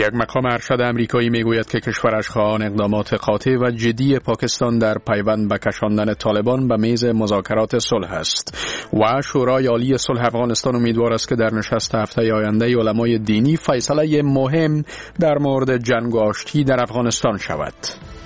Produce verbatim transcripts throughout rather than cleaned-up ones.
یک مقام ارشد امریکایی میگوید که کشورش خواهان اقدامات قاطع و جدی پاکستان در پیوند به کشاندن طالبان به میز مذاکرات صلح است و شورای عالی صلح افغانستان امیدوار است که در نشست هفته آینده علمای دینی فیصله مهم در مورد جنگ و آشتی در افغانستان شود.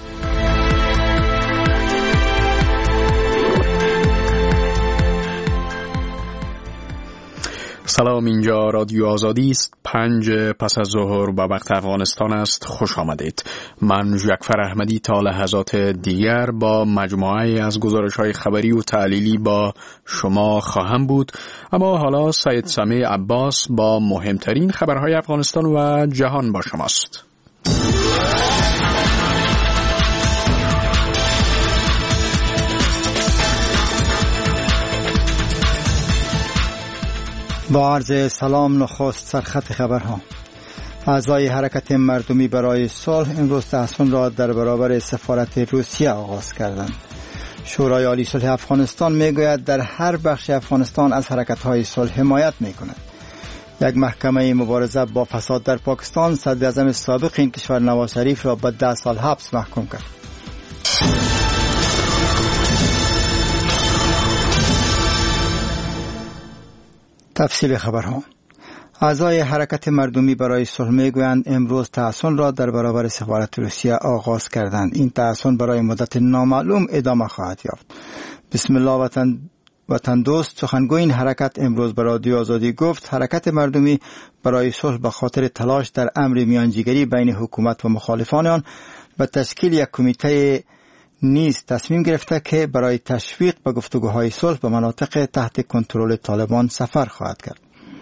سلام، اینجا رادیو آزادی است. پنج پس از ظهر به وقت افغانستان است. خوش آمدید. من جعفر احمدی تا لحظات دیگر با مجموعه از گزارش‌های خبری و تحلیلی با شما خواهم بود، اما حالا سید سمیع عباس با مهمترین خبرهای افغانستان و جهان با شماست. با عرض سلام، نخست سرخط خبرها. اعضای حرکت مردمی برای صلح امروز تحصن را در برابر سفارت روسیه آغاز کردند. شورای عالی صلح افغانستان میگوید در هر بخش افغانستان از حرکت‌های صلح حمایت میکند. یک محکمه مبارزه با فساد در پاکستان صدر اعظم سابق این کشور نواز شریف را به ده سال حبس محکوم کرد. تفصیل خبرها. اعضای حرکت مردمی برای صلح میگویند امروز تحصن را در برابر سفارت روسیه آغاز کردند. این تحصن برای مدت نامعلوم ادامه خواهد یافت. بسم الله وطن وطن دوست سخنگوی این حرکت امروز به رادیو آزادی گفت حرکت مردمی برای صلح به خاطر تلاش در امر میانجیگری بین حکومت و مخالفان آن به تشکیل یک کمیته نیز تصمیم گرفته که برای تشویق به گفتگوهای صلح به مناطق تحت کنترل طالبان سفر خواهد کرد.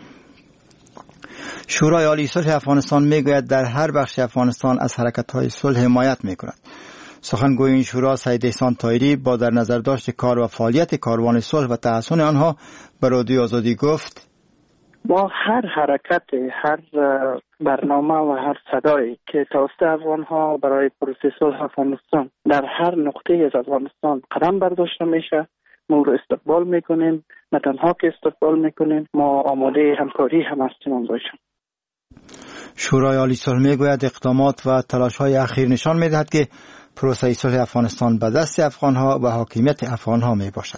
شورای عالی صلح افغانستان میگوید در هر بخش افغانستان از حرکت‌های صلح حمایت میکند. سخنگوی این شورا سید احسان طاهری با در نظر داشت کار و فعالیت کاروان صلح و تحسن آنها به رادیو آزادی گفت با هر حرکت، هر برنامه و هر صدایی که توسط افغان‌ها برای پروسه صلح افغانستان در هر نقطه از افغانستان قدم برداشته میشه، ما رو استقبال میکنیم. نه تنها که استقبال میکنیم، ما آماده همکاری هم هستیم باشیم. شورای عالی صلح میگوید اقدامات و تلاش‌های اخیر نشان میدهد که پروسه صلح افغانستان به دست افغان‌ها و حاکمیت افغان‌ها میباشد.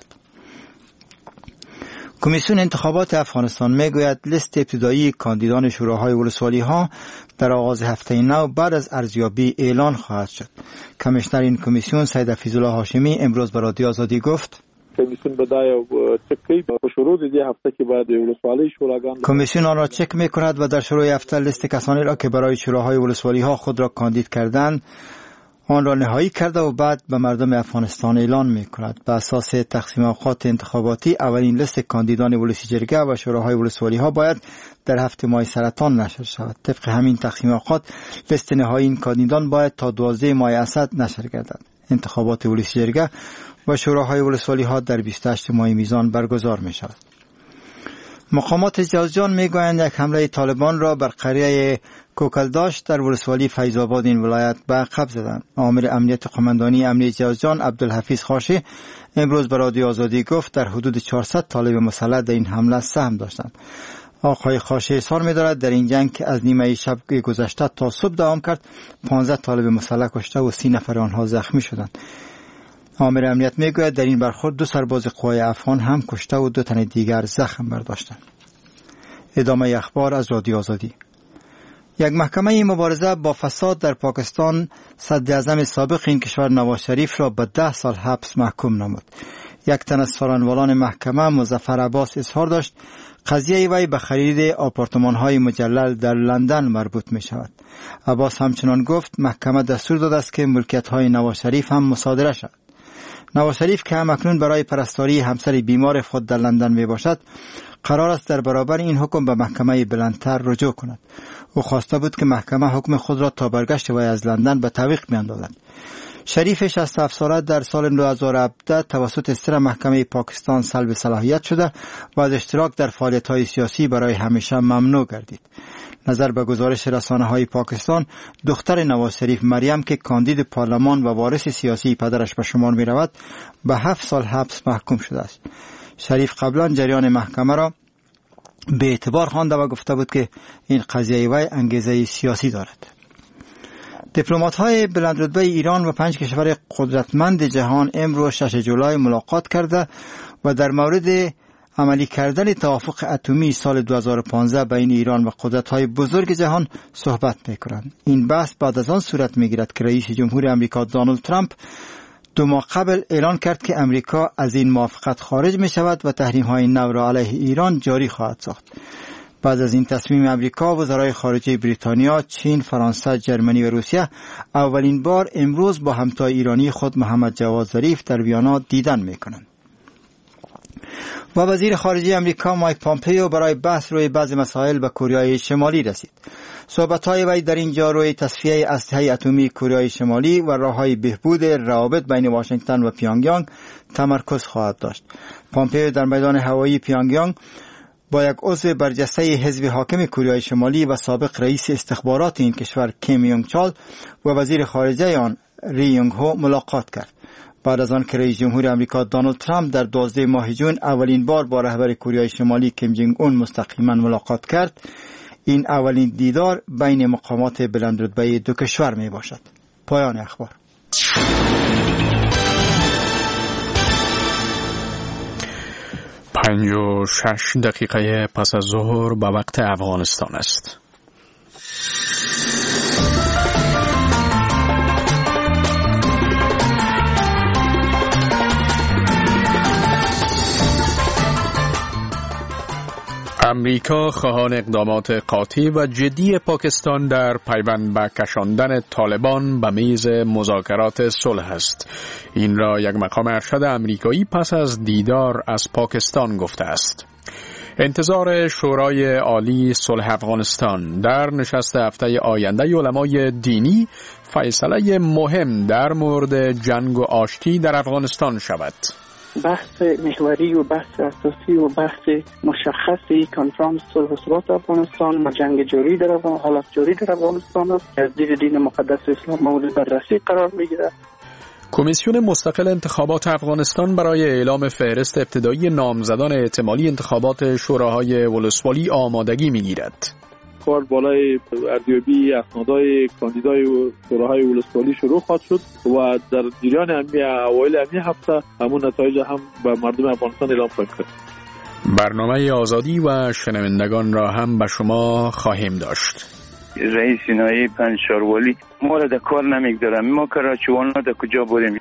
کمیسیون انتخابات افغانستان میگوید لیست ابتدایی کاندیدان شوراهای ولسوالی‌ها در آغاز هفته نو بعد از ارزیابی اعلان خواهد شد. کمیشنر این کمیسیون سید حفیظالله هاشمی امروز به رادیو آزادی گفت کمیسیون بدای چکی به شروع دی هفته که بعد ولسوالی شوراگان کمیسیون آن را چک میکند و در شروع هفته لیست کسانی را که برای شوراهای ولسوالی‌ها خود را کاندید کردند آن را نهایی کرده و بعد به مردم افغانستان اعلان می کند. به اساس تقسیم اوقات انتخاباتی اولین لیست کاندیدان ولسی جرگه و شوراهای ولسوالی ها باید در هفته ماه سرطان نشر شود. طبق همین تقسیم اوقات لیست نهایی این کاندیدان باید تا دوازده ماه اسد نشر گردد. انتخابات ولسی جرگه و شوراهای ولسوالی ها در بیست و هشت ماه میزان برگزار می شود. مقامات جوزجان میگویند یک حمله طالبان را بر قریه کوکلداش در ولسوالی فیض آباد این ولایت به عقب زدند. آمر امنیت قماندانی امنیت جوزجان عبدالحفیظ خاشی امروز به رادیو آزادی گفت در حدود چهارصد طالب مسلح در این حمله سهم داشتند. آقای خاشی اظهار می‌دارد در این جنگ که از نیمه شب گذشته تا صبح دوام کرد پانزده طالب مسلح کشته و سی نفر آنها زخمی شدند. آمر امنیت میگوید در این برخورد دو سرباز قوای افغان هم کشته و دو تن دیگر زخم برداشتند. ادامه اخبار از رادیو آزادی. یک محکمه مبارزه با فساد در پاکستان صدر اعظم سابق این کشور نواز شریف را به ده سال حبس محکوم نمود. یک تن از سخنرانان محکمه مظفر عباس اظهار داشت قضیه وی به خرید آپارتمان‌های مجلل در لندن مربوط می شود. عباس همچنان گفت محکمه دستور داده است که ملکیت‌های نواز شریف هم مصادره شود. نواز شریف که همکنون برای پرستاری همسر بیمار خود در لندن می باشد قرار است در برابر این حکم به محکمه بلندتر رجوع کند. او خواسته بود که محکمه حکم خود را تا برگشت وی از لندن به تعویق بیاندازد. شریف شصت و هفت ساله در سال دو هزار و هفده توسط ستر محکمه پاکستان سلب صلاحیت شده و از اشتراک در فعالیت‌های سیاسی برای همیشه ممنوع گردید. نظر به گزارش رسانه‌های پاکستان دختر نواز شریف مریم که کاندید پارلمان و وارث سیاسی پدرش به شمار می‌رود به هفت سال حبس محکوم شده است. شریف قبلا جریان محکمه را به اعتبار خوانده و گفته بود که این قضیه وی انگیزه سیاسی دارد. دیپلمات‌های بلندرتبه ایران و پنج کشور قدرتمند جهان امروز شش جولای ملاقات کرده و در مورد عملی کردن توافق اتمی سال دو هزار و پانزده بین ایران و قدرت‌های بزرگ جهان صحبت می‌کنند. این بحث بعد از آن صورت می‌گیرد که رئیس جمهور آمریکا دونالد ترامپ دو ماه قبل اعلان کرد که امریکا از این موافقت خارج می‌شود و تحریم‌های نو را علیه ایران جاری خواهد ساخت. بعد از این تصمیم امریکا، وزرای خارجه بریتانیا، چین، فرانسه، جرمنی و روسیه اولین بار امروز با همتای ایرانی خود محمد جواد ظریف در ویانا دیدن می‌کنند. و وزیر خارجه امریکا مایک پامپیو برای بحث روی بعضی مسائل به کره شمالی رسید. صحبت‌های وی در اینجا روی تصفیه اسلحه اتمی کره شمالی و راه‌های بهبود روابط بین واشنگتن و پیونگیانگ تمرکز خواهد داشت. پامپیو در میدان هوایی پیونگیانگ با یک عضو برجسته حزب حاکم کره شمالی و سابق رئیس استخبارات این کشور کیم یونگ چال و وزیر خارجه آن ری یونگ هو ملاقات کرد. بعد از آن که رئیس جمهور آمریکا دونالد ترامپ در دوازده ماه جون اولین بار با رهبر کره شمالی کیم جونگ اون مستقیما ملاقات کرد، این اولین دیدار بین مقامات بلندرتبه دو کشور می باشد. پایان اخبار. پنج و شش دقیقه پس از ظهر به وقت افغانستان است. امریکا خواهان اقدامات قاطع و جدی پاکستان در پیوند به کشاندن طالبان به میز مذاکرات صلح است. این را یک مقام ارشد امریکایی پس از دیدار از پاکستان گفته است. انتظار شورای عالی صلح افغانستان در نشست هفته آینده علمای دینی فیصله مهم در مورد جنگ و آشتی در افغانستان شود. بحث محوری و بحث اساسی و بحث مشخصی کنفرانس صلح و ثبات افغانستان و جنگ جاری در افغانستان، حالت جاری در افغانستان است. از دید دین مقدس اسلام مورد بررسی قرار میگیرد. کمیسیون مستقل انتخابات افغانستان برای اعلام فهرست ابتدایی نامزدان احتمالی انتخابات شوراهای ولسوالی آمادگی میگیرد. کار بالای ارزیابی اسنادهای کاندیدای شوراهای ولسوالی شروع خواهد شد و در جریان همین اوایل همین هفته همون نتایج هم به مردم افغانستان اعلام خواهیم کرد. برنامه آزادی و شنوندگان را هم به شما خواهیم داشت. رئیس نایب پنجشاروالی ما را در کار نمیگذارم. ما کراچیوانا در کجا بریم؟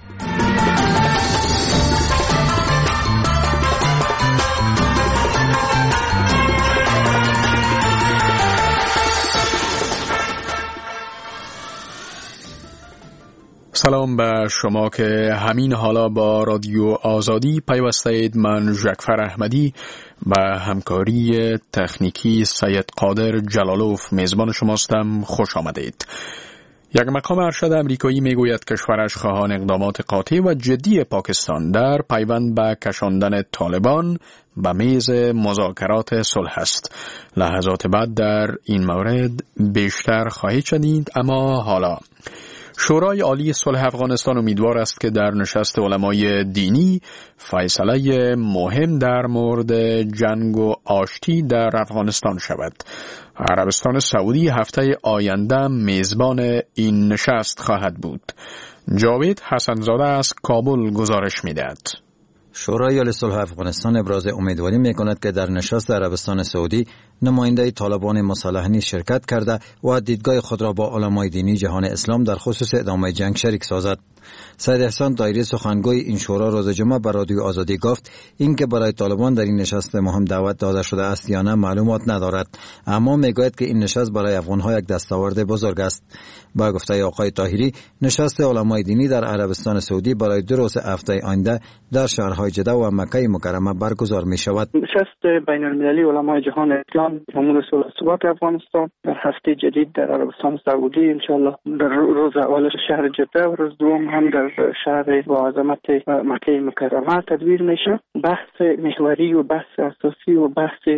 سلام به شما که همین حالا با رادیو آزادی پیوسته اید. من ژکفر احمدی و همکاری تکنیکی سید قادر جلالوف میزبان شماستم. خوش آمدید. یک مقام ارشد امریکایی میگوید کشورش خواهان اقدامات قاطع و جدی پاکستان در پیوند به کشاندن طالبان به میز مذاکرات صلح است. لحظات بعد در این مورد بیشتر خواهید شنید، اما حالا شورای عالی صلح افغانستان امیدوار است که در نشست علمای دینی فیصله مهم در مورد جنگ و آشتی در افغانستان شود. عربستان سعودی هفته آینده میزبان این نشست خواهد بود. جاوید حسنزاده از کابل گزارش می‌دهد. شورای عالی صلح افغانستان ابراز امیدواری می‌کند که در نشست عربستان سعودی نماینده طالبان مصالحه نیز شرکت کرده و دیدگاه خود را با علمای دینی جهان اسلام در خصوص ادامه جنگ شریک سازد. سید احسان دایری سخنگوی این شورا روز جمعه بر رادیو آزادی گفت اینکه برای طالبان در این نشست مهم دعوت داده شده است یا نه معلومات ندارد، اما میگوید که این نشست برای افغان‌ها یک دستاورد بزرگ است. با گفته آقای طاهری، نشست علمای دینی در عربستان سعودی برای دو روز هفته آینده در شهرهای جده و مکه مکرمه برگزار می شود. نشست بین المللی علمای جهان اسلام امور صلح و ثبات افغانستان در هفته جدید در عربستان سعودی انشالله در روز اول شهر جده و روز دوم هم در شهر با عظمت مکه مکرمه تدبیر میشه. بحث محوری و بحث اساسی و بحث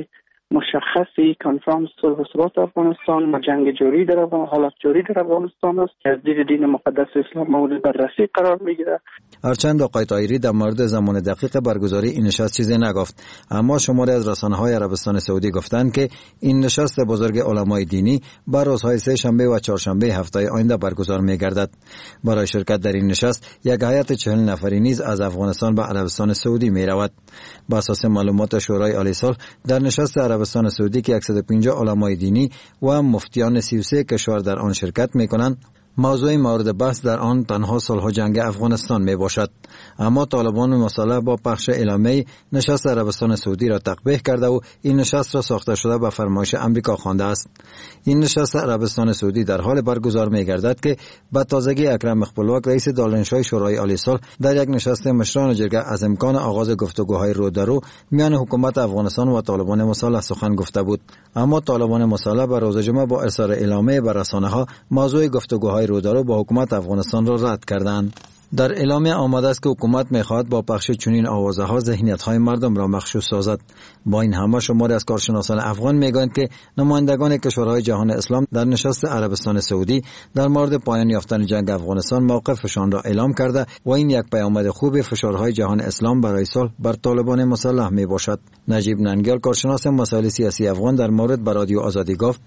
مشخصی کنفرانس صلح و ثبات افغانستان و جنگ جاری در افغانستان، حالت جاری در افغانستان است که از دید دین مقدس اسلام مورد بررسی قرار میگیره. هرچند آقای طاهری در مورد زمان دقیق برگزاری این نشست چیزی نگفت، اما شماری از رسانه‌های عربستان سعودی گفتند که این نشست بزرگ علمای دینی بر روزهای سه شنبه و چهارشنبه هفته آینده برگزار می‌گردد. برای شرکت در این نشست یک هیئت چهل نفری نیز از افغانستان به عربستان سعودی می‌رود. بر اساس معلومات شورای عالی صلح، در نشست عربستان سعودی که صد و پنجاه علمای دینی و مفتیان سی و سه کشور در آن شرکت می‌کنند، موضوع مورد بحث در آن تنها صلح و جنگ افغانستان می باشد. اما طالبان مسلح با پخش اعلامیه نشست عربستان سعودی را تقبیح کرده و این نشست را ساخته شده به فرمایش امریکا خوانده است. این نشست عربستان سعودی در حال برگزار می گردد که به تازگی اکرم خپلواک رئیس دانشگاه شورای عالی صلح در یک نشست مشران جرگه از امکان آغاز گفتگوهای رو در رو میان حکومت افغانستان و طالبان مسلح سخن گفته بود. اما طالبان مسلح به روز جمعه با ارسال اعلامیه به رسانه‌ها موضوع گفتگوهای رودارو با حکومت افغانستان را رد کردند. در اعلامیه آمده است که حکومت می‌خواهد با پخش چنین آوازه‌ها ذهنیت‌های مردم را مغشوش سازد. با این همه شماری از کارشناسان افغان می‌گویند که نمایندگان کشورهای جهان اسلام در نشست عربستان سعودی در مورد پایان یافتن جنگ افغانستان موقفشان را اعلام کرده و این یک پیامد خوب فشارهای جهان اسلام برای صلح بر طالبان مسلح میباشد. نجیب ننگیال کارشناس مسائل سیاسی افغان در مورد به رادیو آزادی گفت: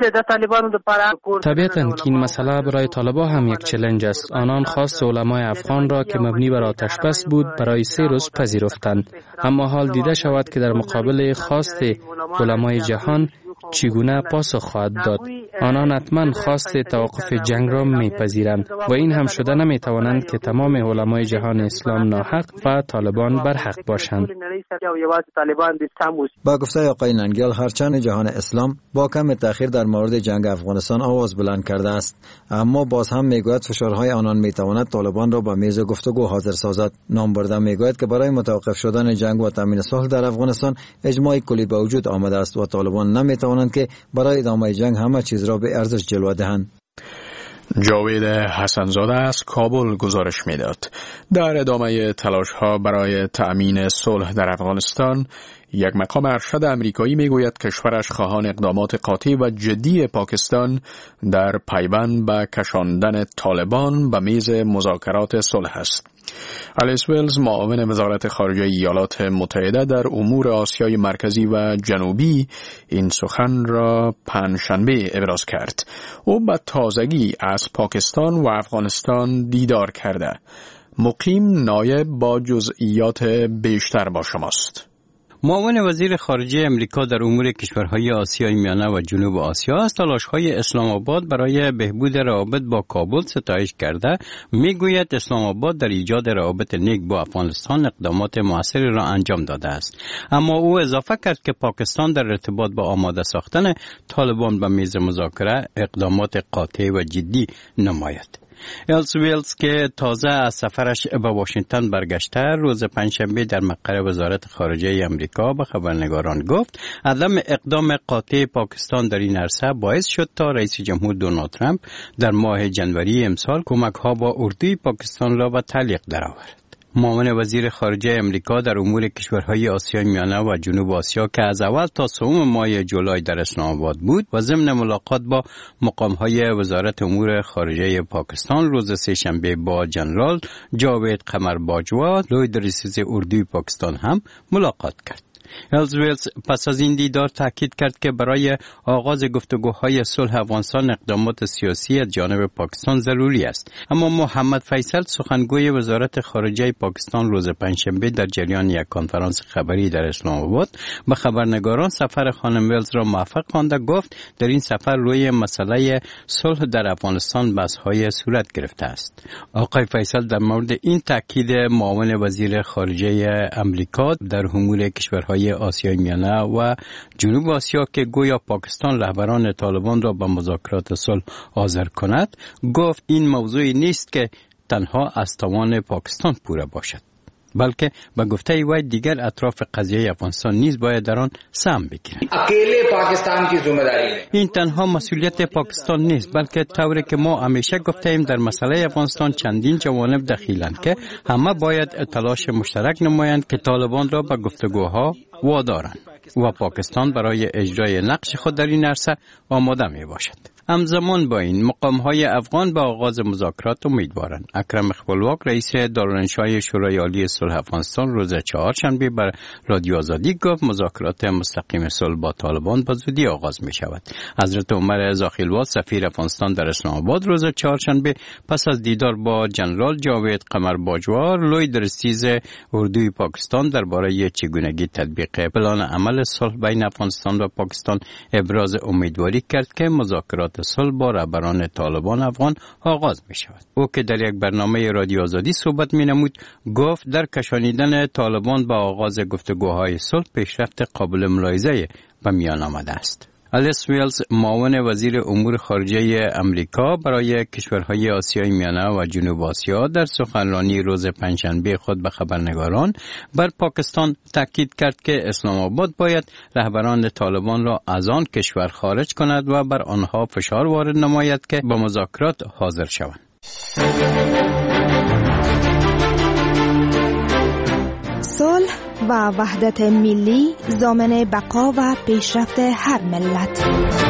طبیعتاً که این مسئله برای طالبان هم یک چالش است. آنان خواست علمای افغان را که مبنی بر آتش بس بود برای سه روز پذیرفتند، اما حال دیده شود که در مقابل خواست علمای جهان چگونه پاسخ خواهد داد. آنان حتما خواست توقف جنگ را میپذیرند و این هم شده نمیتوانند که تمام علمای جهان اسلام ناحق و طالبان برحق باشند. با گفته آقای ننگیال، هرچند جهان اسلام با کم تأخیر در مورد جنگ افغانستان آواز بلند کرده است، اما باز هم میگوید فشارهای آنان میتواند طالبان را به میز گفتگو حاضر سازد. نام برده میگوید که برای متوقف شدن جنگ و تامین صلح در افغانستان اجماع کلی به وجود آمده است و طالبان نمیتوانند که برای ادامه جنگ همه چیز را به ارزش جلوه دهند. جاوید حسنزاده از کابل گزارش میداد. در ادامه تلاش‌ها برای تأمین صلح در افغانستان، یک مقام ارشد امریکایی میگوید کشورش خواهان اقدامات قاطع و جدی پاکستان در پیوند به کشاندن طالبان به میز مذاکرات صلح است. الیس ویلز، معاون وزارت خارجه ایالات متحده در امور آسیای مرکزی و جنوبی، این سخن را پنجشنبه ابراز کرد. او به تازگی از پاکستان و افغانستان دیدار کرده. مقیم نایب با جزئیات بیشتر با شماست. معاون وزیر خارجه امریکا در امور کشورهای آسیای میانه و جنوب آسیا از تلاش‌های اسلام آباد برای بهبود روابط با کابل ستایش کرده، میگوید اسلام آباد در ایجاد روابط نیک با افغانستان اقدامات موثری را انجام داده است. اما او اضافه کرد که پاکستان در ارتباط با آماده ساختن طالبان به میز مذاکره اقدامات قاطع و جدی نماید. الیس ویلز که تازه از سفرش به واشنگتن برگشته، روز پنجشنبه در مقر وزارت خارجه امریکا به خبرنگاران گفت عدم اقدام قاطع پاکستان در این عرصه باعث شد تا رئیس جمهور دونالد ترامپ در ماه جنوری امسال کمک‌ها با اردوی پاکستان را به تعلیق درآورد. معاون وزیر خارجه امریکا در امور کشورهای آسیای میانه و جنوب آسیا که از اول تا سوم ماه جولای در اسلام آباد بود و ضمن ملاقات با مقامهای وزارت امور خارجه پاکستان روز سه‌شنبه با جنرال جاوید قمر باجوا، لوی رئیس اردوی پاکستان هم ملاقات کرد. الیس ویلز پس از این دیدار تاکید کرد که برای آغاز گفتگوهای صلح افغانستان اقدامات سیاسی از جانب پاکستان ضروری است. اما محمد فیصل، سخنگوی وزارت خارجه پاکستان، روز پنجشنبه در جریان یک کنفرانس خبری در اسلام آباد به خبرنگاران سفر خانم ویلز را موفق خوانده گفت در این سفر روی مسئله صلح در افغانستان بحث‌های صورت گرفته است. آقای فیصل در مورد این تاکید معاون وزیر خارجه امریکا در امور کشورهای آسیای میانه و جنوب آسیا که گویا پاکستان رهبران طالبان را به مذاکرات صلح حاضر کند، گفت این موضوعی نیست که تنها از توان پاکستان پوره باشد، بلکه به گفته وی دیگر اطراف قضیه افغانستان نیز باید در آن سهم بگیرند. اکیلے پاکستان کی ذمہ داری این تنها مسئولیت پاکستان نیست، بلکه طوری که ما همیشه گفته ایم در مسئله افغانستان چندین جوانب دخیلند که همه باید تلاش مشترک نمایند که طالبان را به گفتگوها وادارند و پاکستان برای اجرای نقش خود در این عرصه آماده می باشد. همزمان با این مقام‌های افغان به آغاز مذاکرات امیدوارند. اکرم خپلواک رئیس دارالانشای شورای عالی صلح افغانستان روز چهارشنبه بر رادیو آزادی گفت مذاکرات مستقیم صلح با طالبان به زودی آغاز می شود. حضرت عمر زاخیلواد سفیر افغانستان در اسلام آباد روز چهارشنبه پس از دیدار با جنرال جاوید قمر باجوار لوی درستیز اردوی پاکستان درباره چگونگی تطبیق پلان عمل صلح بین افغانستان و پاکستان ابراز امیدواری کرد که مذاکرات صلح با رهبران طالبان افغان آغاز می شود. او که در یک برنامه رادیو آزادی صحبت می نمود گفت در کشانیدن طالبان به آغاز گفتگوهای صلح پیشرفت قابل ملاحظه به میان آمده است. الیس ویلز معاون وزیر امور خارجه امریکا برای کشورهای آسیای میانه و جنوب آسیا در سخنرانی روز پنجشنبه خود به خبرنگاران بر پاکستان تاکید کرد که اسلام آباد باید رهبران طالبان را از آن کشور خارج کند و بر آنها فشار وارد نماید که به مذاکرات حاضر شوند. صلح و وحدت ملی ضامن بقا و پیشرفت هر ملت.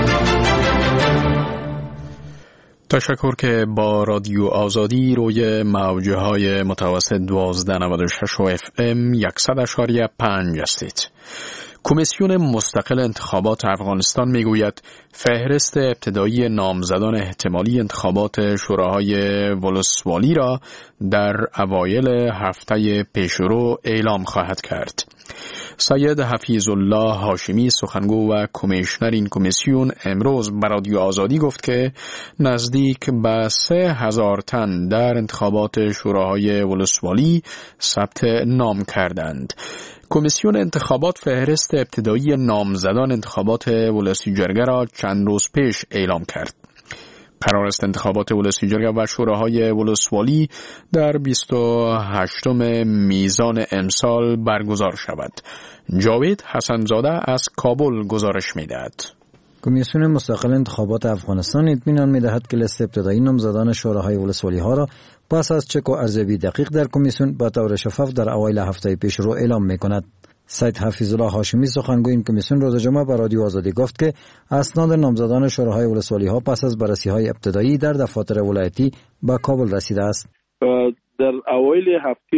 تشکر که با رادیو آزادی روی موجه های متوسط دوازده نود و شش و اف ام صد و یک و پنج هستید. کمیسیون مستقل انتخابات افغانستان میگوید فهرست ابتدایی نامزدان احتمالی انتخابات شوراهای ولسوالی را در اوایل هفته پیشرو اعلام خواهد کرد. سید حفیظ الله هاشمی سخنگو و کمیشنر این کمیسیون امروز به رادیو آزادی گفت که نزدیک به سه هزار تن در انتخابات شوراهای ولسوالی ثبت نام کردند. کمیسیون انتخابات فهرست ابتدایی نامزدان انتخابات ولسی جرگه را چند روز پیش اعلام کرد. قرار است انتخابات ولسی جرگه و شوراهای ولسوالی در بیست و هشتم میزان امسال برگزار شود. جاوید حسنزاده از کابل گزارش می‌دهد. کمیسیون مستقل انتخابات افغانستان اطمینان می‌دهد که لیست ابتدایی نامزدان شوراهای ولسوالی ها را پس از چک و ارزیابی دقیق در کمیسیون به طور شفاف در اوایل هفته پیش رو اعلام می‌کند. سید حفیظ الله هاشمی سخنگوی این کمیسیون روز جمعه به رادیو آزادی گفت که اسناد نامزدان شوراهای ولسوالی ها پس از بررسی‌های ابتدایی در دفاتر ولایتی به کابل رسیده است. در اوایل هفته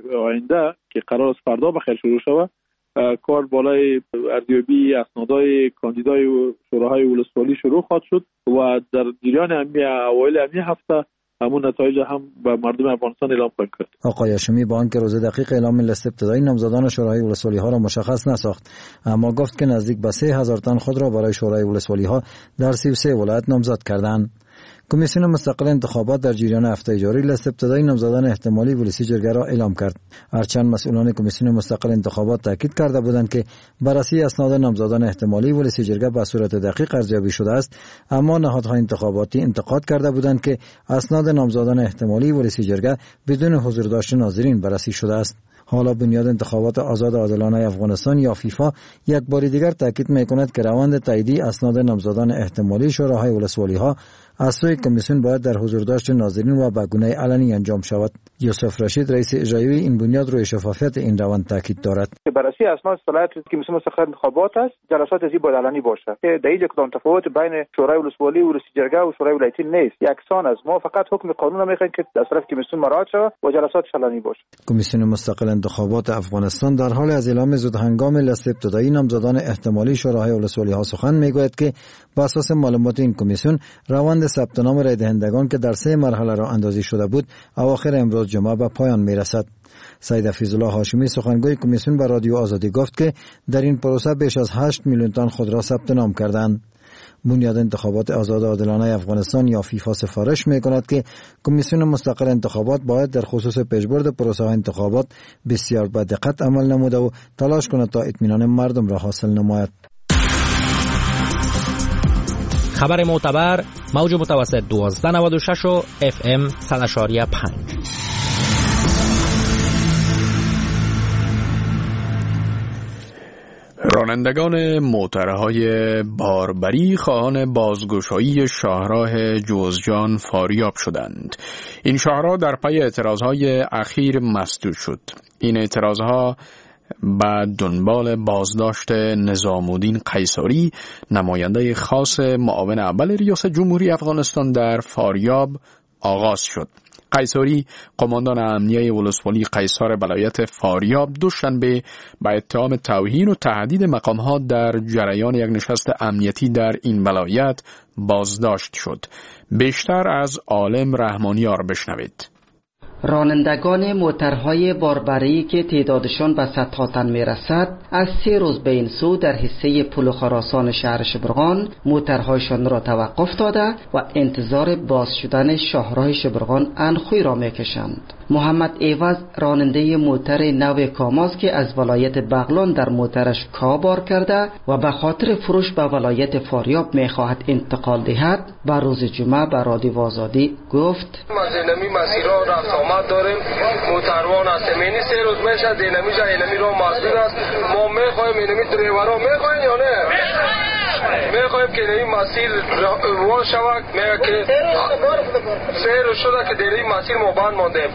آینده که قرار است فردا بخیر شروع شود، کار بالای ارزیابی اسنادهای کاندیدای شوراهای ولسوالی شروع خواهد شد و در جریان همین اوایل همین هفته همون نتایج هم به مردم افغانستان اعلام خواهد کرد. آقای هاشمی با آنکه روز دقیق اعلام لیست ابتدایی نامزدان شورای ولسوالی ها را مشخص نساخت، اما گفت که نزدیک به سه هزار تن خود را برای شورای ولسوالی ها در سی و سه ولایت نامزد کردند. کمیسیون مستقل انتخابات در جریان هفته جاری لیست ابتدایی نامزدان احتمالی ولسی جرگه را اعلام کرد. هرچند مسئولان کمیسیون مستقل انتخابات تاکید کرده بودند که بررسی اسناد نامزدان احتمالی ولسی جرگه به صورت دقیق ارزیابی شده است، اما نهادهای انتخاباتی انتقاد کرده بودند که اسناد نامزدان احتمالی ولسی جرگه بدون حضور داشت ناظرین بررسی شده است. حالا بنیاد انتخابات آزاد و عادلانه افغانستان یا فیفا یک بار دیگر تاکید می‌کند که روند تاییدی اسناد نامزدان احتمالی شوراهای ولسوالی ها از سوی کمیسیون باید در حضور داشت ناظرین و به گونه علنی انجام شود. یوسف رشید رئیس اجرایی این بنیاد روی شفافیت این روند تاکید دارد. بررسی اسناد صلاحیت کمیسیون مستقل انتخابات است، جلسات ازی باید علنی باشد که در هیچ کدام تفاوت بین شورای ولسوالی و ولسی جرگه و شورای ولایتی نیست، یکسان است. ما فقط حکم قانون می‌خواهیم که از طرف کمیسیون مراعات شود و جلسات علنی باشد. کمیسیون مستقل انتخابات افغانستان در حال از اعلام زود هنگام لیست ابتدایی نامزدان احتمالی شوراهای ولسوالی ها سخن میگوید که بر اساس معلومات این کمیسیون روند ثبت نام رای دهندگان که در سه مرحله را اندازی شده بود اواخر امروز جمعه به پایان میرسد. سید حفیظ الله هاشمی سخنگوی کمیسیون به رادیو آزادی گفت که در این پروسه بیش از هشت میلیون تن خود را ثبت نام کردند. بنیاد انتخابات آزاد و عادلانه افغانستان یا فیفا سفارش می‌کند که کمیسیون مستقل انتخابات باید در خصوص پیشبرد پروسه انتخابات بسیار با دقت عمل نموده و تلاش کند تا اطمینان مردم را حاصل نماید. خبر معتبر موج متوسط دوازده نود و شش و اف ام صد و یک و پنج. رانندگان موترهای باربری خواهان بازگشایی شاهراه جوزجان فاریاب شدند. این شاهراه در پی اعتراضهای اخیر مسدود شد. این اعتراضها به دنبال بازداشت نظام الدین قیصری، نماینده خاص معاون اول ریاست جمهوری افغانستان در فاریاب آغاز شد. قیصری، قماندان امنیه ولسوالی قیصر ولایت فاریاب، دوشنبه به اتهام توهین و تهدید مقامات در جریان یک نشست امنیتی در این ولایت بازداشت شد. بیشتر از عالم رحمانیار بشنوید. رانندگان موترهای باربری که تعدادشان به صدها تن میرسد از سه روز به این سو در حصه پل خراسان شهر شبرغان موترهایشان را توقف داده و انتظار باز شدن شاهراه شبرغان انخوی را میکشند. محمد ایوز، راننده موتر نو کاماز که از ولایت بغلان در موترش کابار کرده و به خاطر فروش به ولایت فاریاب میخواهد انتقال دهد، به روز جمعه به رادیو آزادی گفت: ما زینمی مسیرها رفت آمد داریم، موتروان هستیم، اینی سه روز میشه دینمی جا اینمی رو مسئول است. ما میخوایم اینمی دریورها میخوایم یا نه؟ میخوایم که این مسیر وان شود. میگه که سه روز شده که در این مسیر ما بند ماندیم.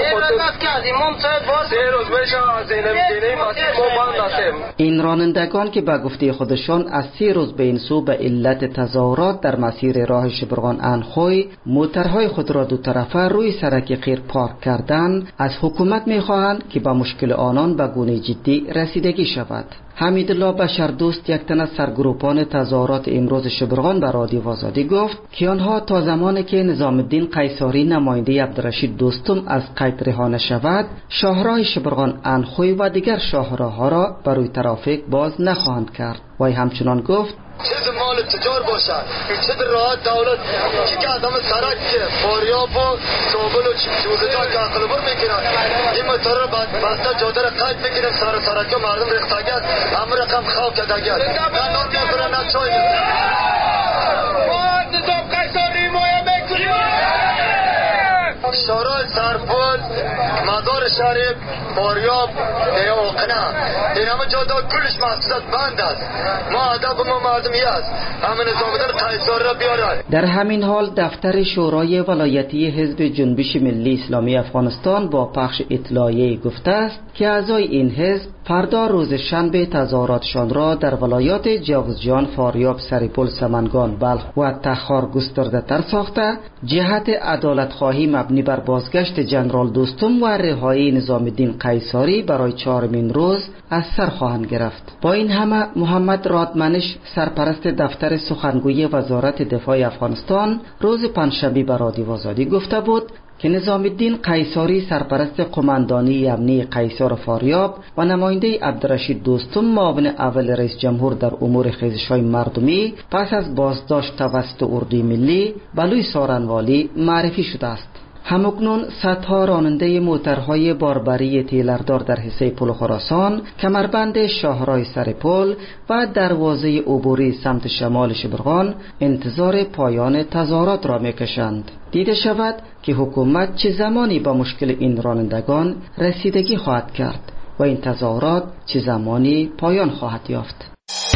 سه روز میشه از این مسیر ما بند هستیم. این رانندگان که به گفته خودشان از سه روز به این سو به علت تظاهرات در مسیر راه شبرغان انخوی موترهای خود را دو طرفه روی سرک قیر پارک کردن، از حکومت میخواهند که به مشکل آنان به گونه جدی رسیدگی شود. حمیدالله بشردوست، یک تن از سرگروپان تظاهرات امروز شبرغان، به رادیو آزادی گفت که آنها تا زمانی که نظام الدین قیصری نماینده عبدالرشید دوستم از قید رها نشود، شاهراه شبرغان انخوی و دیگر شاهراه‌ها را برای ترافیک باز نخواهند کرد. وی همچنان گفت: چه مال تجار باشد، چه راه دولت که آدم سرک که فاریاب و کابل و جوزجان که عقل بر میکنن، این موتر را بسته جاده را قید میکنن، سر سرک مردم ریختگی همه رقم خواه کدگی نه نان میخورن نه چای میخورن. ما نظام قیصری مایه میکنیم. شورای سرپل، مزار شریف، فاریاب، دیوقنه، این همه جاده کلش محصولات بند است. ما ادب ما مردمی است، همه نظام الدین قیصری را بیارن. در همین حال دفتر شورای ولایتی حزب جنبش ملی اسلامی افغانستان با پخش اطلاعیه گفته است که اعضای این حزب فردا روز شنبه تظاهراتشان را در ولایات جوزجان، فاریاب، سریپل، سمنگان، بلخ و تخار گسترده تر ساخته جهت عدالت خواهی مبنی بر بازگشت جنرال دوستم و رهایی نظام الدین قیصری برای چهارمین روز از سر خواهند گرفت. با این همه محمد رادمنش، سرپرست دفتر سخنگوی وزارت دفاع افغانستان، روز پنجشنبه به رادیو آزادی گفته بود که نظام الدین قیصری، سرپرست قماندانی امنی قیصر فاریاب و نماینده عبدالرشید دوستم، معاون اول رئیس جمهور در امور خیزش‌های مردمی، پس از بازداشت توسط اردوی ملی بلوی سارنوالی معرفی شده است. همکنون صدها راننده موترهای باربری تیلردار در حصه پل خراسان، کمربند شاهراه سرپل و دروازه عبوری سمت شمال شبرغان انتظار پایان تظاهرات را میکشند. دیده شود که حکومت چه زمانی با مشکل این رانندگان رسیدگی خواهد کرد و این تظاهرات چه زمانی پایان خواهد یافت.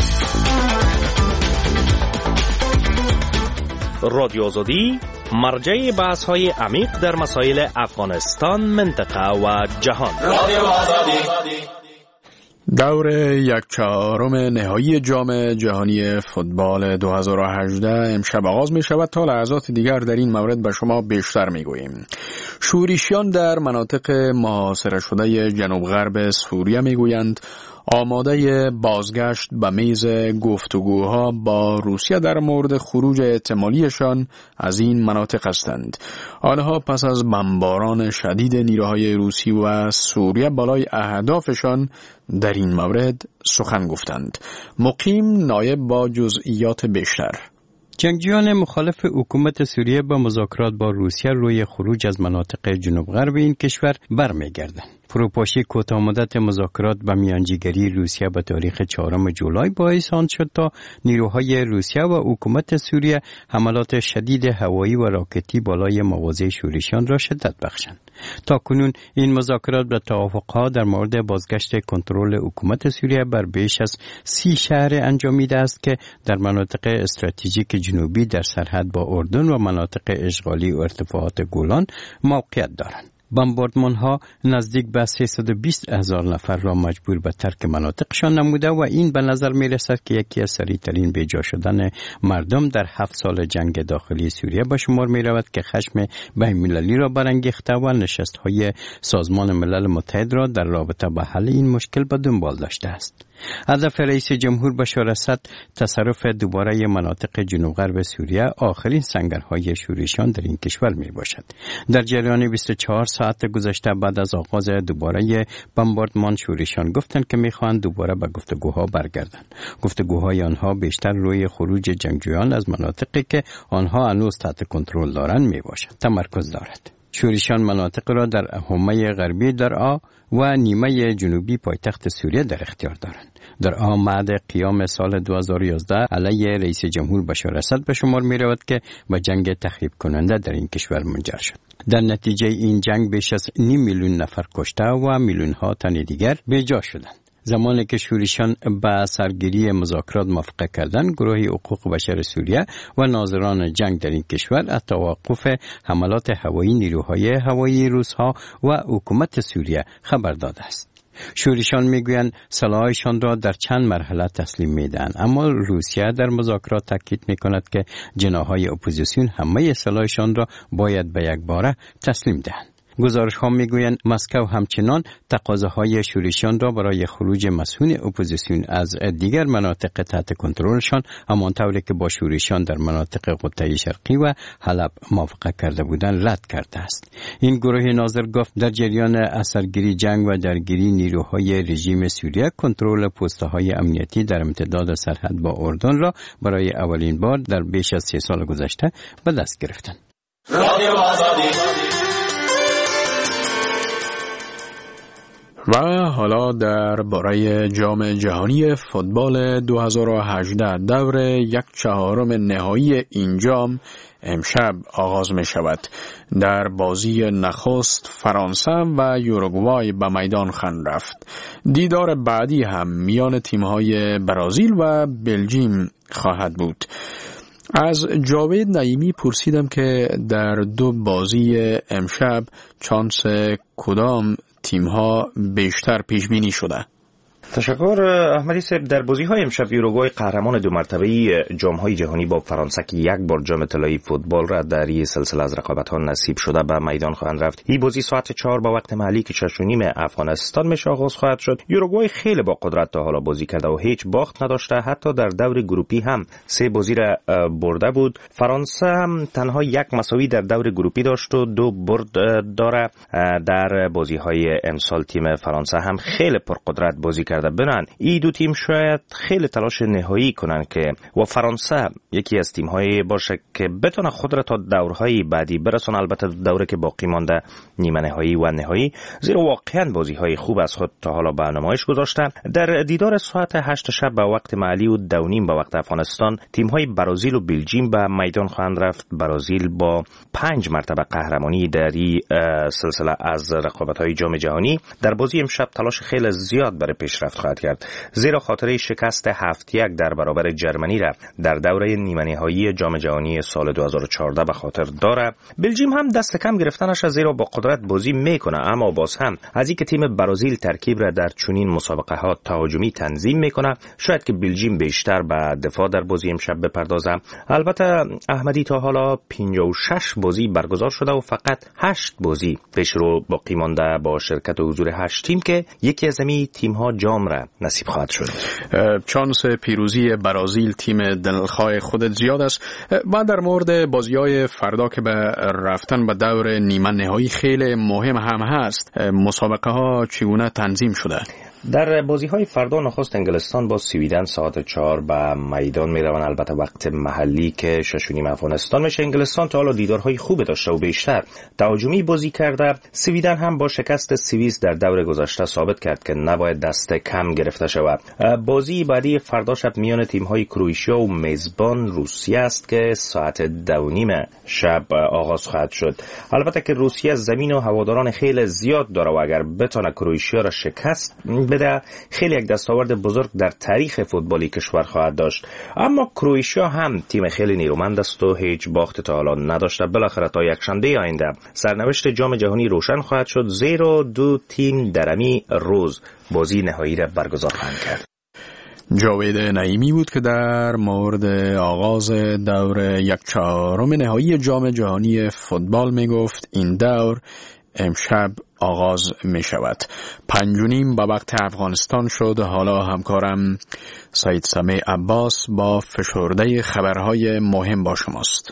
رادیو آزادی، مرجع بحث های عمیق در مسائل افغانستان، منطقه و جهان. رادیو آزادی. دور یک چهارم نهایی جام جهانی فوتبال دو هزار و هجده امشب آغاز می شود. تا لحظات دیگر در این مورد به شما بیشتر می گوییم. شوریشیان در مناطق محاصره شده جنوب غرب سوریه می گویند آماده بازگشت به میز گفتگوها با روسیه در مورد خروج احتمالیشان از این مناطق هستند. آنها پس از بمباران شدید نیروهای روسی و سوریه بالای اهدافشان در این مورد سخن گفتند. مقیم نایب با جزئیات بیشتر. جنگجویان مخالف حکومت سوریه با مذاکرات با روسیه روی خروج از مناطق جنوب غرب این کشور برمیگردند. فروپاشی کوتاه مدت مذاکرات به میانجیگری روسیه به تاریخ چهارم جولای باعث آن شد تا نیروهای روسیه و حکومت سوریه حملات شدید هوایی و راکتی بالای مواضع شورشیان را شدت بخشند. تا کنون این مذاکرات به توافقها در مورد بازگشت کنترل حکومت سوریه بر بیش از سی شهر انجامیده است که در مناطق استراتژیک جنوبی در سرحد با اردن و مناطق اشغالی و ارتفاعات گولان موقعیت دارند. بمباردمان ها نزدیک به سیصد و بیست هزار نفر را مجبور به ترک مناطقشان نموده و این به نظر می رسد که یکی از سریعترین بیجا شدن مردم در هفت سال جنگ داخلی سوریه به شمار می رود که خشم بین‌المللی را برانگیخته و نشست های سازمان ملل متحد را در رابطه با حل این مشکل به دنبال داشته است. هدف رئیس جمهور بشار اسد تصرف دوباره مناطق جنوب غرب سوریه آخرین سنگرهای شورشیان در این کشور می باشد. در جریان بیست و چهار ساعت گذشته بعد از آغاز دوباره بمباردمان شورشیان گفتند که می خواهند دوباره به گفتگوها برگردند. گفتگوهای آنها بیشتر روی خروج جنگجویان از مناطقی که آنها هنوز تحت کنترل دارند می باشد تمرکز دارد. شورشیان مناطق را در حومه غربی درعا و نیمه جنوبی پایتخت سوریه در اختیار دارند. درعا بعد قیام سال دو هزار و یازده علیه رئیس جمهور بشار اسد به شمار می رود که به جنگ تخریب کننده در این کشور منجر شد. در نتیجه این جنگ بیش از نیم میلیون نفر کشته و میلیون ها تن دیگر بیجا شدند. زمانی که شورشیان به سرگیری مذاکرات موافقت کردند، گروه حقوق بشر سوریه و ناظران جنگ در این کشور از توقف حملات هوایی نیروهای هوایی روس‌ها و حکومت سوریه خبر داده است. شورشیان میگویند سلاحشان را در چند مرحله تسلیم میدن، اما روسیه در مذاکرات تاکید میکند که جناحهای اپوزیسیون همه سلاحشان را باید به یک باره تسلیم دهند. گزارش ها میگویند مسکو همچنان تقاضاهای شورشیان را برای خروج مسئول اپوزیسیون از دیگر مناطق تحت کنترلشان همانطوری که با شورشیان در مناطق قطعه شرقی و حلب موافقت کرده بودند رد کرده است. این گروه ناظر گفت در جریان اثرگیری جنگ و درگیری نیروهای رژیم سوریه کنترل پست‌های امنیتی در امتداد سرحد با اردن را برای اولین بار در بیش از سه سال گذشته به دست گرفتند. و حالا در باره جام جهانی فوتبال دو هزار و هجده دور یک چهارم نهایی این جام امشب آغاز می شود. در بازی نخست فرانسه و یوروگوای به میدان خواهند رفت. دیدار بعدی هم میان تیم‌های برزیل و بلژیم خواهد بود. از جاوید نعیمی پرسیدم که در دو بازی امشب چانس کدام تیم‌ها بیشتر پیش بینی شده؟ تشکر احمدی صاحب. در بازی‌های امشب یوروگوای قهرمان دو مرتبه جام‌های جهانی با فرانسه که یک بار جام طلایی فوتبال را در این سلسله از رقابت‌ها نصیب شده به میدان خواهند رفت. این بازی ساعت چهار با وقت محلی که شش و نیم افغانستان میشه آغاز خواهد شد. یوروگوای خیلی با قدرت تا حالا بازی کرده و هیچ باخت نداشته، حتی در دور گروپی هم سه بازی را برده بود. فرانسه هم تنها یک مساوی در دور گروپی داشت و دو برد داره. در بازی‌های امسال تیم فرانسه هم خیلی پرقدرت بازی کرده. بنان این دو تیم شاید خیلی تلاش نهایی کنن که و فرانسه یکی از تیم‌های باشه که بتونه خود را تا دورهای بعدی برسونه، البته دوره که باقی مانده نیمه نهایی و نهایی، زیرا واقعا بازی‌های خوب از خود تا حالا به نمایش گذاشتن. در دیدار ساعت هشت شب به وقت محلی و دو نیم به وقت افغانستان تیم‌های برزیل و بلژیم به میدان خواهند رفت. برزیل با پنج مرتبه قهرمانی در این سلسله از رقابت‌های جام جهانی در بازی امشب تلاش خیلی زیاد برای پیشرفت خواهد کرد، زیرا خاطره شکست هفت یک در برابر جرمنی را در دوره نیمه نهایی جام جهانی سال دو هزار و چهارده به خاطر داره. بلژیم هم دست کم گرفتنش از زیرا با قدرت بازی میکنه، اما باز هم از اینکه تیم برزیل ترکیب را در چنین مسابقه ها تهاجمی تنظیم میکنه، شاید که بلژیم بیشتر به دفاع در بازی امشب بپردازه. البته احمدی تا حالا پنجاه و شش بازی برگزار شده و فقط هشت بازی پیش رو باقی مانده با شرکت و حضور هشت تیم که یکی از همین تیم ها جام را نصیب خواهد شد. چانس پیروزی برزیل تیم دلخواه خودت زیاد است. و در مورد بازی‌های فردا که به رفتن به دور نیمه نهایی خیلی مهم هم هست، مسابقه ها چگونه تنظیم شده؟ در بازی‌های فردا نخست انگلستان با سویدن ساعت چهار به میدان میروند، البته وقت محلی که شش و نیم افغانستان میشه. انگلستان تا حالا دیدارهای خوب داشته و بیشتر تهاجمی بازی کرده. سویدن هم با شکست سوئیس در دور گذشته ثابت کرد که نباید دست کم گرفته شود. بازی بعدی فردا شب میان تیم‌های کرواتیا و میزبان روسیه است که ساعت دو و نیم شب آغاز خواهد شد. البته که روسیه زمین و هواداران خیلی زیاد داره و اگر بتونه کرواتیا را شکست بده خیلی یک دستاورد بزرگ در تاریخ فوتبالی کشور خواهد داشت. اما کرواتیا هم تیم خیلی نیرومند است و هیچ باخت تا حالا نداشته. بالاخره تا یک شنبه آینده سرنوشت جام جهانی روشن خواهد شد، زیرا دو تیم در امی روز بازی نهایی را برگزار خواهند کرد. جاوید نعیمی بود که در مورد آغاز دور یک چهارم نهایی جام جهانی فوتبال می گفت. این دور امشب آغاز می شود. پنج و نیم به وقت افغانستان شد. حالا همکارم سعید سمیع عباس با فشرده خبرهای مهم با شماست.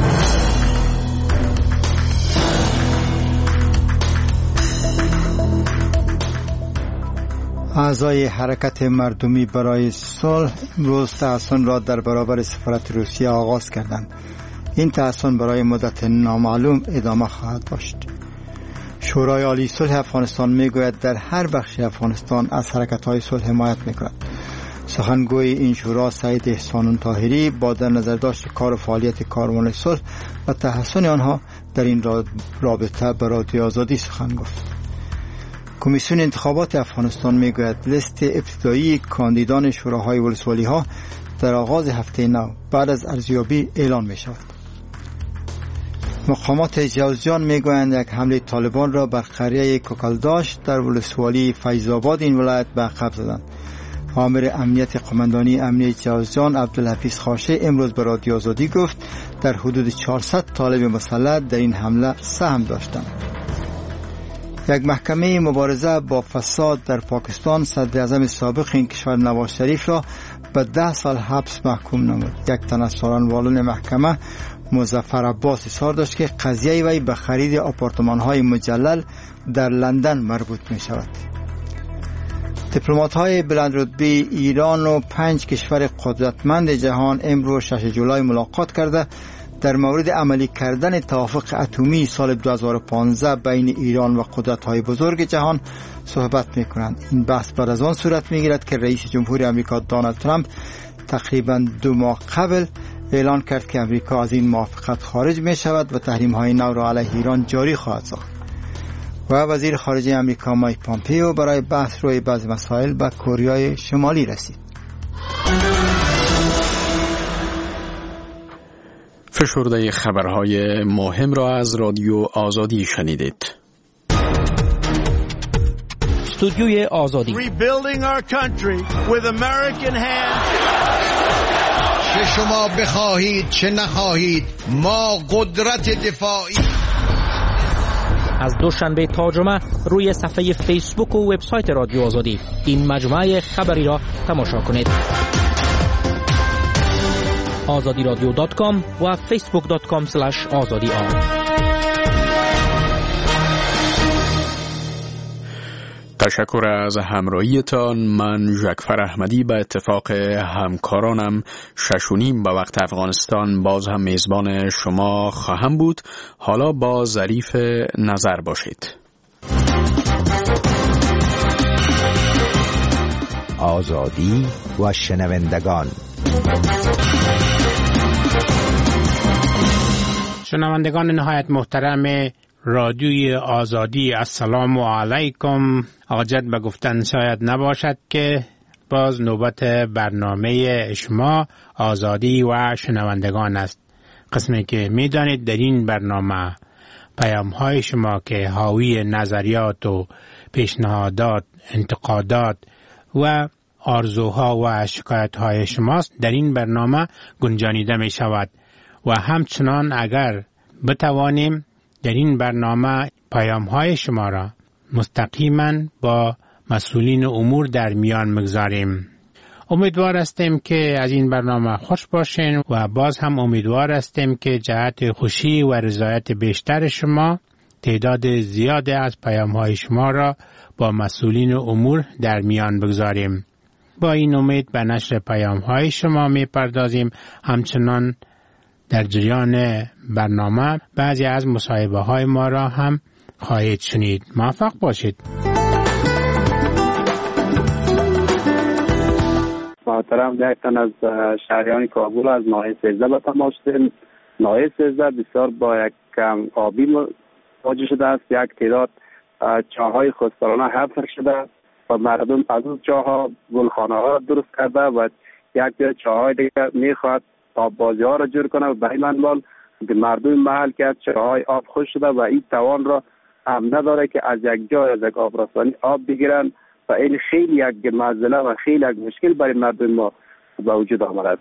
اعضای حرکت مردمی برای صلح امروز تحصن را در برابر سفارت روسیه آغاز کردند. این تحصن برای مدت نامعلوم ادامه خواهد داشت. شورای عالی صلح افغانستان میگوید در هر بخش افغانستان از حرکت‌های صلح حمایت می‌کند. سخنگوی این شورا سعید احسان طاهری با در نظر داشت کار و فعالیت کاروان صلح و تحسن آنها در این رابطه به رادیو آزادی سخن گفت. کمیسیون انتخابات افغانستان میگوید لیست ابتدایی کاندیدان شوراهای ولسوالی ها در آغاز هفته نو بعد از ارزیابی اعلان می شود. مقامات جوزجان میگویند یک حمله طالبان را بر قریه کوکلداش در ولسوالی فیض‌آباد این ولایت به عقب زدند. آمر امنیت قماندانی امنیه جوزجان عبدالحفیظ خاشه امروز به رادیو آزادی گفت در حدود چهارصد طالب مسلح در این حمله سهم داشتند. یک محکمه مبارزه با فساد در پاکستان صدر اعظم سابق این کشور نواز شریف را به ده سال حبس محکوم نمود. یک تن از سالنوالان محکمه مظفر عباس اصرار داشت که قضیه وی به خرید آپارتمان‌های مجلل در لندن مربوط می شود. دیپلمات‌های بلندرتبه ایران و پنج کشور قدرتمند جهان امروز شش جولای ملاقات کرده در مورد عملی کردن توافق اتمی سال دو هزار و پانزده بین ایران و قدرت‌های بزرگ جهان صحبت می‌کنند. این بحث بعد از آن صورت می‌گیرد که رئیس جمهور آمریکا دونالد ترامپ تقریباً دو ماه قبل اعلان کرد که آمریکا از این موافقت خارج می‌شود و تحریم‌های نو را علیه ایران جاری خواهد ساخت. و وزیر خارجه آمریکا مایک پامپئو برای بحث روی بعضی مسائل به کره شمالی رسید. فشرده خبرهای مهم را از رادیو آزادی شنیدید. استودیوی آزادی. Rebuilding our country with American hands. چه شما بخواهید چه نخواهید ما قدرت دفاعی. از دوشنبه تا جمعه روی صفحه فیسبوک و وبسایت رادیو آزادی این مجموعه خبری را تماشا کنید. آزادی رادیو دات کام و فیسبوک دات کام اسلش آزادی آن. تشکر از همراهیتان. من جعفر احمدی به اتفاق همکارانم شش و نیم به وقت افغانستان باز هم میزبان شما خواهم بود. حالا با ظریف نظر باشید. آزادی و شنوندگان. شنوندگان نهایت محترم رادیوی آزادی، السلام علیکم. عاجت به گفتن شاید نباشد که باز نوبت برنامه شما آزادی و شنوندگان است. قسمی که میدانید در این برنامه پیام های شما که حاوی نظریات و پیشنهادات، انتقادات و آرزوها و شکایت های شماست در این برنامه گنجانیده می شود و همچنان اگر بتوانیم در این برنامه پیام های شما را مستقیما با مسئولین امور در میان مگذاریم. امیدوار هستیم که از این برنامه خوش باشین و باز هم امیدوار هستیم که جهت خوشی و رضایت بیشتر شما تعداد زیاد از پیام های شما را با مسئولین امور در میان بگذاریم. با این امید به نشر پیام های شما می پردازیم. همچنان در جریان برنامه بعضی از مصاحبه های ما را هم خواهید شنید. موفق باشید. محترم، یک تن از شهریان کابل از ناحیه سیزده به تماس شدیم. ناحیه سیزده بسیار با یک کم آبی مواجه شده است. یک تعداد چاهای خودسرانه حفر شده و مردم از اون چاها گلخانه ها را درست کرده و یک تعداد چاهای دیگر میخواد آب بازی ها را جور کنه و به این منوال مردم محل که از چاهای آب خوش شده و این توان را هم نداره که از یک جای از یک آبرسانی آب بگیرن و این خیلی یک معضله و خیلی یک مشکل برای مردم ما به وجود آمده.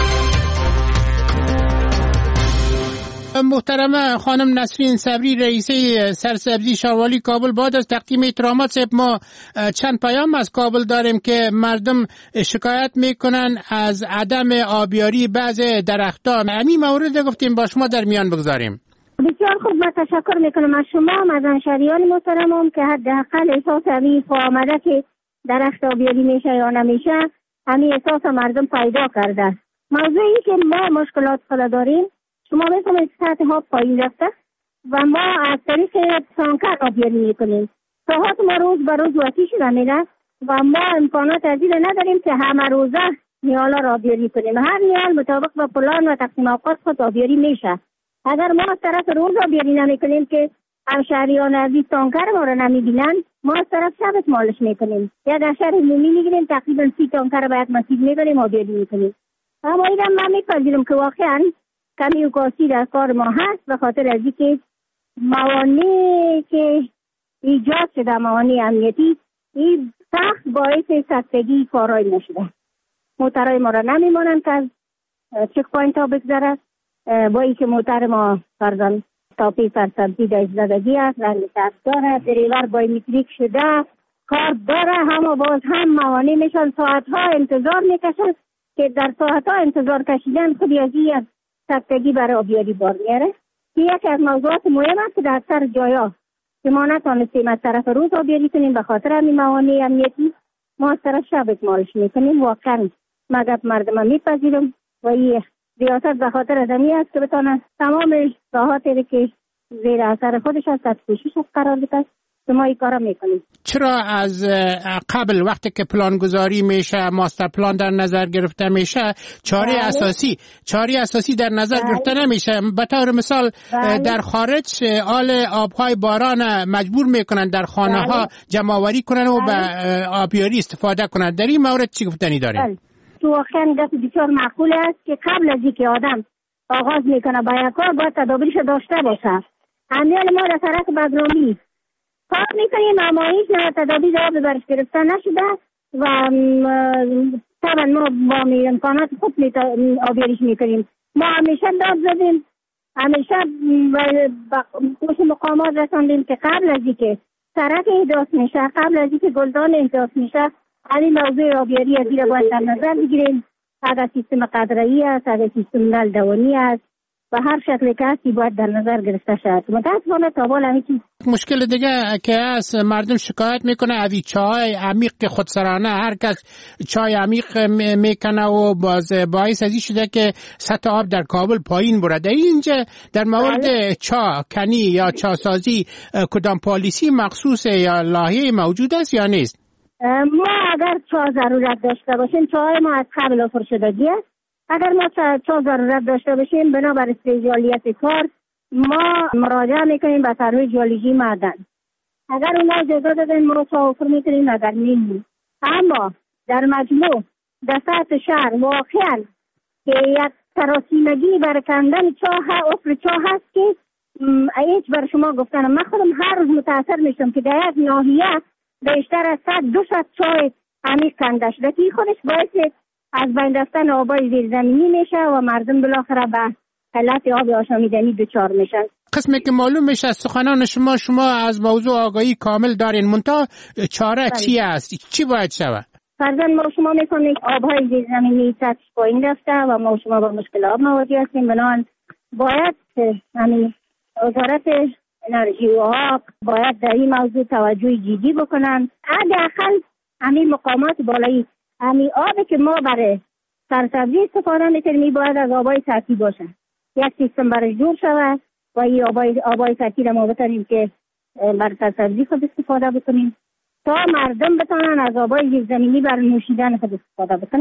محترم خانم نسرین صبری، رئیسه سرسبزی شاروالی کابل، بعد از تقدیم احترامات ما چند پیام از کابل داریم که مردم شکایت میکنن از عدم آبیاری بعض درختان. همین مورد گفتیم با شما در میان بگذاریم. بسیار خوب، من تشکر میکنم از شما، از همشهریان محترمم که حداقل احساس همین آمده که درخت آبیاری میشه یا نمیشه، همین احساس مردم پیدا کرده. موضوعی که ما مشکلات خود داریم، شما میفهمید سطح ها پایین رفته و ما از طریق تانکر آبیاری میکنیم. ساحات ما روز به روز وسیع شده میره و ما امکانات از این نداریم که همه روزه نیالا را آبیاری کنیم. هر نیال مطابق با پلان و تقسیم اوقات خود آبیاری میشه. اگر ما از طرف روز آبیاری نمیکنیم که همشهریان عزیز تانکر ما را نمیبینن، ما از طرف شبت مالش میکنیم. یک اشر عمومی میگیریم، تقریبا سی تانکر به یک مسجد میبریم آبیاری میکنیم. اما اینم من میپذیرم که واقعا کمی و کاسی در کار ما هست، به خاطر از اینکه موانعی که ایجاد شده، موانع امنیتی، این سخت باعث سختگی کارای ما شده. موترهای ما را نمیمانند که از چک پوینت ها بگذره، با اینکه موتر ما فرزن تاپی سرسبزی در زدگی است، رنگ سبز داره، دریور بایومتریک شده، کارت داره، هم باز هم موانع میشن، ساعتها انتظار میکشن که در ساعتها انتظار کشیدن خودی از این سختگی برای آبیاری بار میاره. یکی از موضوعات مهم است که در اکثر جایا که ما نتانستیم از طرف روز آبیاری کنیم به خاطر همین موانع امنیتی، ما از طرف شب اکمالش میکنیم. واقعا مگه مردم میپذیرم و این ریاست به خاطر ازمی است که بتانه تمام ساحاتی که زیر اثر خودش هست از کوشش قرار بده. ما این کارا میکنیم. چرا از قبل وقتی که پلان گذاری میشه، ماستر پلان در نظر گرفته میشه، چاره بله. اساسی چاره اساسی در نظر بله. گرفته نمیشه؟ به طور مثال بله. در خارج آل آبهای باران مجبور میکنن در خانه ها بله. جمع‌آوری کنن و بله. به آبیاری استفاده کنن. در این مورد چی گفتنی داریم؟ بله. تو واقعا دست بسیار معقول است که قبل از اینکه آدم آغاز میکنه با یک کار باید تدابیرش داشته باشه. امیال ما در سرک بگرامی کار میکنیم اما هیچ نه تدابیر آب برش گرفته نشده و طبعا ما با امکانات خود آبیاریش میکنیم. ما همیشه داد زدیم، همیشه پوش مقامات رساندیم که قبل از اینکه سرک احداث میشه، قبل از اینکه گلدان احداث میشه، همین موضوع آبیاری از این باید در نظر بگیریم. اگر سیستم قطره‌ای است، اگر سیستم نل دوانی است و هر شکل که هستی باید در نظر گرفته شد. متاسفانه تا حالا همین چیز. مشکل دیگه که هست، مردم شکایت میکنه از چای عمیق که خودسرانه هر کس چای عمیق میکنه و باز باعث ازی شده که سطح آب در کابل پایین برده. اینجا در مورد چا کنی یا چاسازی کدام پالیسی مخصوص یا لایحه موجود است یا نیست؟ ما اگر چا ضرورت داشته باشیم، چای ما از قبل آفر شدگی است. اگر ما چا ضرورت داشته باشیم بنابر استیجالیت کار ما مراجعه میکنیم به سروی ژئولوژی معدن. اگر اونا اجازه دادن ما چا آفر میکنیم، اگر نمیدیم. اما در مجموع در سطح شهر واقعا که یک سراسیمگی برای کندن چاه آفر چاه هست که هیچ بر شما گفتنم. من خودم هر روز متاثر میشم که در یک ناحیه بیشتر از صد دو صد چاه عمیق کنده شده که خودش باعث از بین رفتن آبای زیرزمینی میشه و مردم بالاخره به حالت آب آشامیدنی دچار میشن. قسمی که معلوم میشه از سخنان شما شما از موضوع آگاهی کامل دارین، منتها چاره چی است؟ چی باید شود؟ فرضاً ما شما میکنید آبهای زیرزمینی سطحش پایین رفته و ما شما با مشکل آب مواجه هستیم. بنابراین باید همین وزارت انرژی و آب باید در این موضوع توجه جدی بکنن. حداقل همین مقامات بالایی همین آبی که ما برای سرسبزی استفاده میکنیم باید از آبای سطحی باشه. یک سیستم برای جور شود و این آبای آبای سطحی را ما بتونیم که برای سرسبزی خود استفاده بکنیم تا مردم بتونن از آبای زیرزمینی برای نوشیدن خود استفاده بکنن.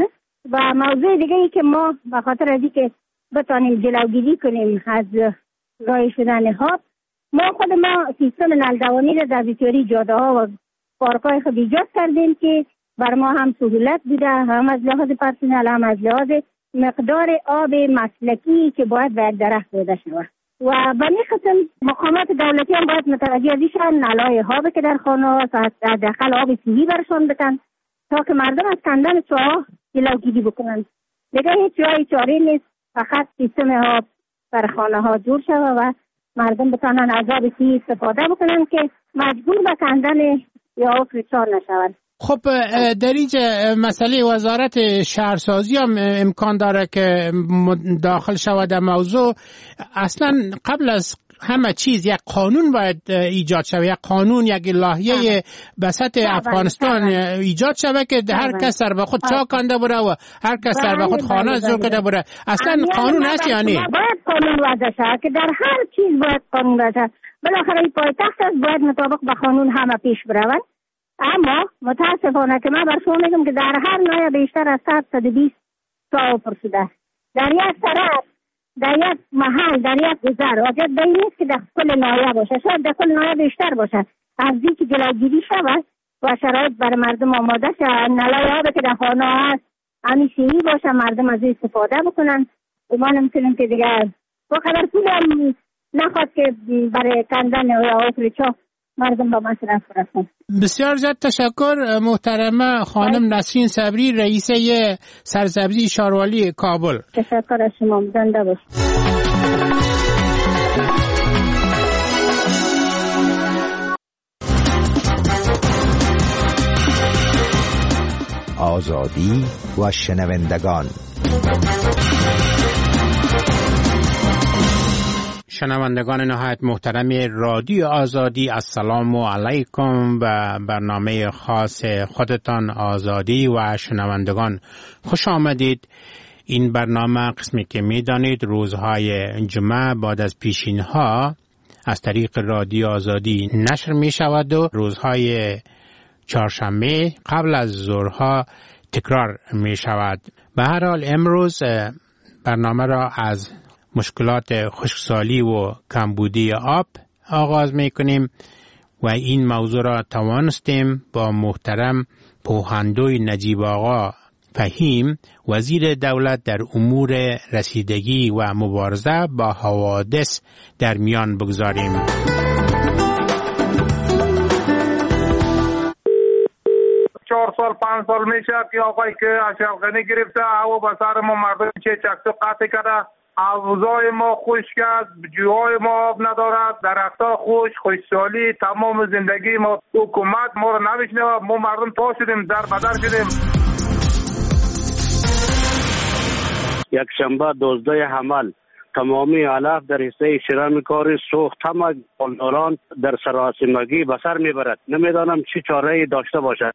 و موضوع دیگه ای که ما به خاطر از که بتانیم جلوگیری کنیم از رای شدن آب، ما خود ما سیستم نلدوانی را در بسیاری جاده ها و پارک‌های خود ایجاد کردیم که بر ما هم سهولت بوده، هم از لحاظ پرسنل هم از لحاظ مقدار آب مسلکی که باید بر درخت داده شود. و به این قسم مقامات دولتی هم باید متوجه از ایشان نلای آب که در خانه ها داخل آب سیهی برشان بکن تا که مردم از کندن چاه جلوگیری بکنن. دیگه هیچ جای چاره نیست، فقط سیستم آب در خانه ها جور شود و مردم بتانن از آب سیهی استفاده بکنن که مجبور به کندن یا آفر چاه نشوند. خب در اینجا مسئله وزارت شهرسازی هم امکان داره که داخل شود در موضوع. اصلا قبل از همه چیز یک قانون باید ایجاد شود، یک قانون، یک لایحه بسط افغانستان ایجاد شود که هر کس سر به خود چاه کنده بره و هر کس سر به خود خانه زور کنده بره. اصلا قانون هست یا نه؟ باید قانون وضع شود که در هر چیز باید قانون وضع شود. بالاخره این پایتخت است، باید مطابق به قانون همه پیش بروند. اما متاسفانه که من بر شما میگم که در هر نایه بیشتر از صد تا بیست چاه پرسیده در یک طرف، در یک محل، در یک گذر. حاجت به این نیست که در کل نایه باشه، شاید در کل نایه بیشتر باشه. از این که جلوگیری شود و شرایط برای مردم آماده شود، نلای آب که در خانه هست همیشه باشه، مردم از این استفاده بکنن. ما نمیتونیم که دیگر با خبر پول هم نخواد که برای کندن یا آفر چاه مردم با مصرف برسن. بسیار زیاد تشکر محترمه خانم نسرین صبری، رئیسه سرسبزی شاروالی کابل. تشکر از شما، زنده باشید. آزادی و شنوندگان. شنوندگان نهایت محترم رادیو آزادی، السلام علیکم. و برنامه خاص خودتان آزادی و شنوندگان خوش آمدید. این برنامه قسمی که می دانید روزهای جمعه بعد از پیشینها از طریق رادیو آزادی نشر می شود و روزهای چهارشنبه قبل از ظهرها تکرار می شود. به هر حال امروز برنامه را از مشکلات خشکسالی و کمبودی آب آغاز می کنیم و این موضوع را توانستیم با محترم پوهندوی نجیب آقا فهیم، وزیر دولت در امور رسیدگی و مبارزه با حوادث در میان بگذاریم. چهار سال پنج سال میشه که آقایی که اشرفغانی گرفته هوا به سر ما مردم چه چکتو قطع کرده، حوضای ما خشک است، جوهای ما آب ندارد، درختها خشک، خشکسالی تمام زندگی ما. حکومت ما رو نمیشنوه، ما مردم تا شدیم، در بدر شدیم. یک شنبه دوازده حمل تمامی علف در حصه شرم کاری سوخت، همه بالداران در سراسیمگی به سر میبرد. نمیدانم چی چاره داشته باشد.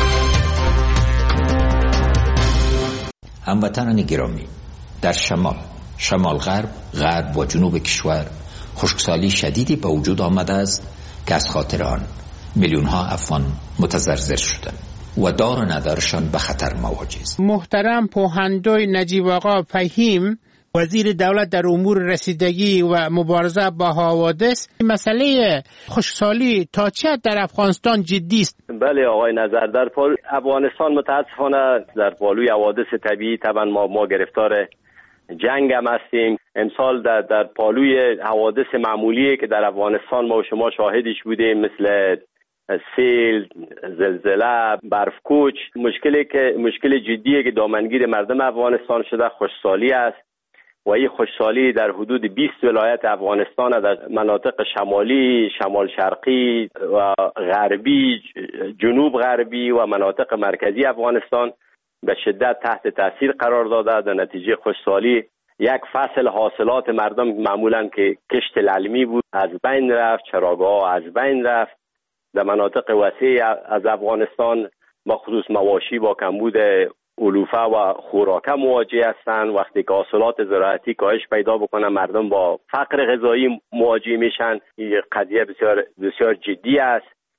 هموطنان گرامی، در شمال، شمال غرب، غرب و جنوب کشور خشکسالی شدیدی به وجود آمده است که از خاطر آن میلیون ها افغان متضرر شدند و دار و ندارشان به خطر مواجه است. محترم پوهندوی نجیب آقا فهیم، وزیر دولت در امور رسیدگی و مبارزه با حوادث، مسئله خشکسالی تا چه حد در افغانستان جدی است؟ بله آقای نظر، در افغانستان متاسفانه در پالوی حوادث طبیعی طبعا ما ما گرفتار جنگ هم هستیم. امسال در در پالوی حوادث معمولی که در افغانستان ما و شما شاهدش بودیم، مثل سیل، زلزله، برفکوچ، مشکلی که مشکل جدیه که دامنگیر مردم افغانستان شده خشکسالی است و این خشکسالی در حدود بیست ولایت افغانستان در مناطق شمالی، شمال شرقی و غربی، جنوب غربی و مناطق مرکزی افغانستان به شدت تحت تاثیر قرار داده. در نتیجه خشکسالی یک فصل حاصلات مردم معمولا که کشت للمی بود از بین رفت، چراگاه از بین رفت. در مناطق وسیع از افغانستان مخصوص مواشی با کمبود علوفه و خوراکه مواجه هستند. وقتی که حاصلات زراعتی کاهش پیدا بکنن، مردم با فقر غذایی مواجه میشن. این قضیه بسیار بسیار جدی است.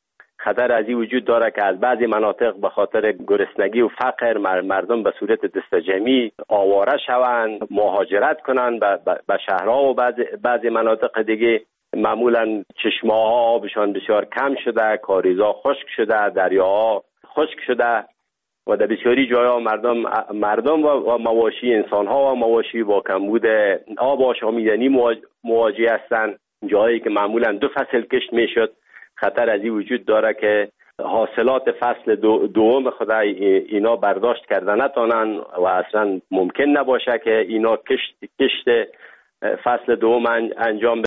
خطر از این وجود داره که از بعضی مناطق به خاطر گرسنگی و فقر مردم به صورت دست جمعی آواره شوند، مهاجرت کنند به شهرها و بعضی بعضی مناطق دیگه. معمولا چشمه‌ها آبشان بسیار کم شده، کاریزا خشک شده، دریاها خشک شده و در بسیاری جاها مردم مردم و مواشی، انسان‌ها و مواشی با کمبود آب آشامیدنی مواجه هستند. جایی که معمولا دو فصل کشت میشد، خطر از این وجود داره که حاصلات فصل دو دوم خدا اینا برداشت کرده نتونن و اصلا ممکن نباشه که اینا کشت کشت فصل دوم انجام